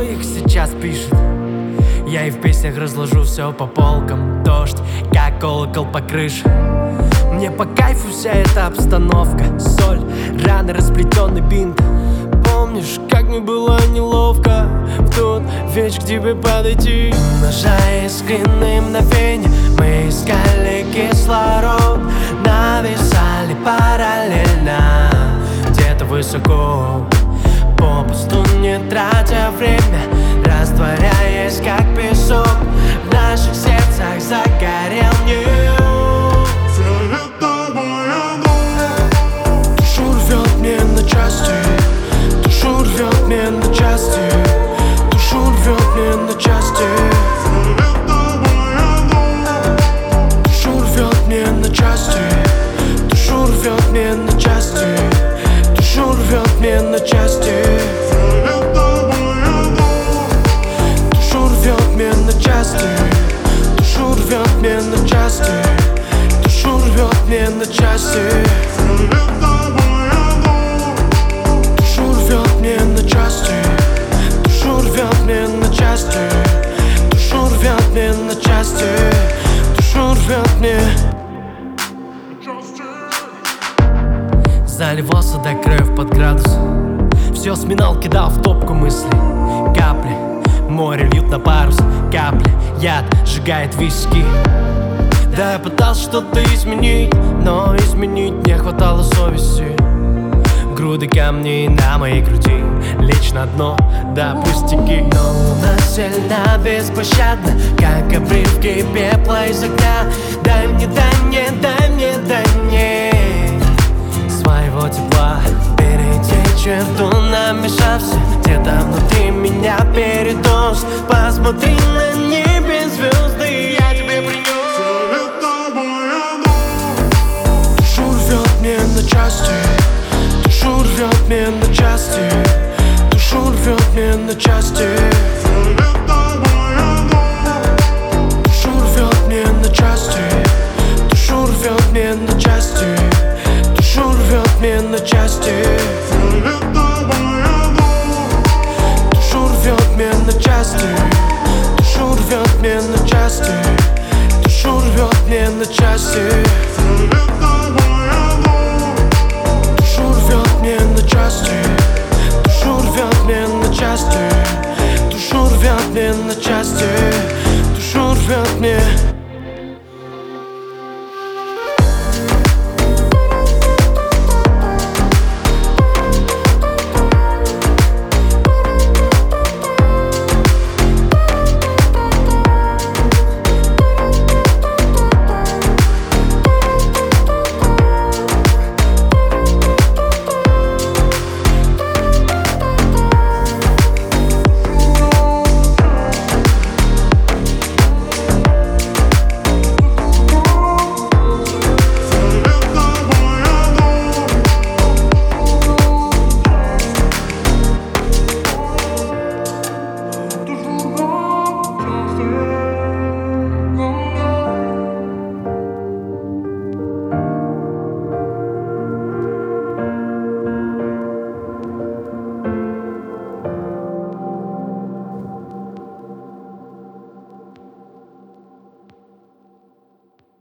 их сейчас пишет? Я и в песнях разложу все по полкам. Дождь, как колокол по крыше. Мне по кайфу вся эта обстановка. Соль, рано расплетенный бинт. Помнишь, как мне было неловко в тот вечер к тебе подойти? Умножая искренние мгновения, мы искали кислород, нависали параллельно, где-то высоко, попусту не тратя время, растворяясь как песок. В наших сердцах загорел нюд. Фиолетовая ночь. Душу рвет мне на части. Душу рвет мне на части. Душу рвет мне на части. Фиолетовая ночь. Душу рвет мне на части. Душу рвет мне на части. Душу рвет мне на части. Фиолетовая ночь. Душу рвет мне на части. Душу рвет мне на части. Душу рвет мне на части. Фиолетовая ночь. Душу рвет мне на части. Душу рвет мне на части. Душу рвет мне на части. Душу рвет мне. Заливался до краев под градус. Все сминал, кидал в топку мысли. Капли, море льют на парус. Капли, яд сжигает виски. Да, я пытался что-то изменить, но изменить не хватало совести. Груды камней на моей груди, лечь на дно, да пустяки. Но луна сильна, беспощадна, как обрывки пепла из огня. Дай мне, дай мне, дай мне, дай мне своего тепла. Перейти черту, намешавшись где-то внутри меня передоз. Посмотри на небе звезды, я тебе принес. Фиолетовая ночь. Душу рвет мне на части. Душу рвет мне на части. Душу рвет мне на части. Фиолетовая ночь. Душу рвет мне на части. Душу рвет мне на части. Душу рвет мне на части. Фиолетовая ночь. Душу рвет мне на части. Душу рвет мне на части. Душу рвет мне на части.